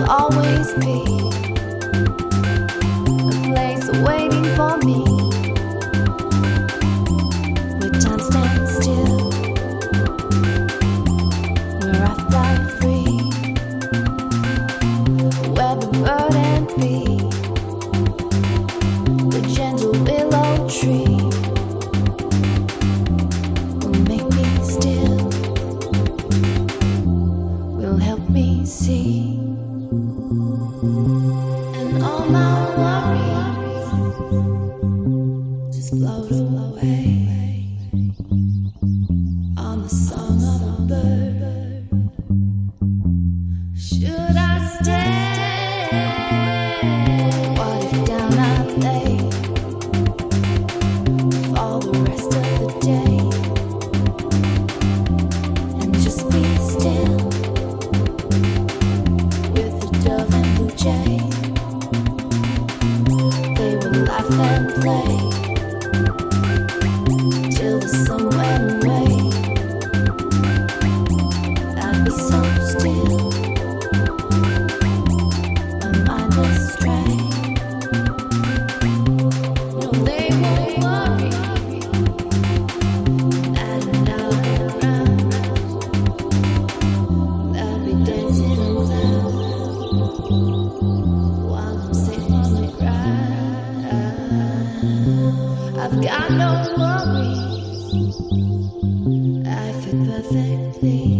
always be a place waiting for me, where time stands still, where I fly free, where the bird and bee, the gentle willow tree will make me still, will help me see. And all my worries just float away on the song of a bird. Should I stay? What if down I lay for the rest of the day and just be still with the dove and blue jay? They would laugh and play till the sun went away. I'd be so still, my mind astray. No, they won't worry, night and out and around. I'll be dancing around while I'm safe on the ground. I've got no worries, I fit perfectly.